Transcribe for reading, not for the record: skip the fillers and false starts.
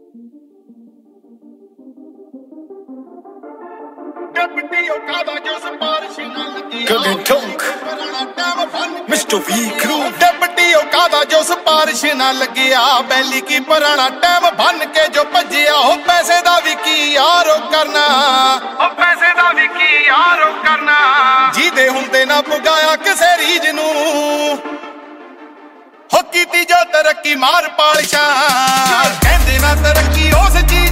Golden Tonk, Mr. V Crew, deputy ਉਹ ਕਾਦਾ ਜੋ ਸਪਾਰਿਸ਼ ਨਾ ਲੱਗਿਆ ਬੈਲੀ ਕੀ ਪੁਰਾਣਾ ਟਾਈਮ ਬੰਨ ਕੇ ਜੋ ਭੱਜਿਆ ਉਹ ਪੈਸੇ ਦਾ ਵੀ ਕੀ ਯਾਰੋ ਕਰਨਾ ਉਹ ਪੈਸੇ ਦਾ ਵੀ ਕੀ ਯਾਰੋ ਕਰਨਾ ਜਿਹਦੇ ਹੁੰਦੇ ਨਾ ਪੁਗਾਇਆ ਕਿਸੇ ਰੀਜ ਨੂੰ ਹੋ ਕੀਤੀ ਜੋ ਤਰੱਕੀ ਮਾਰ ਪਾਲਿਸ਼ਾਂ ਕਹਿੰਦੇ ਨਾ ਤਰੱਕੀ ਉਸ ਚੀਜ਼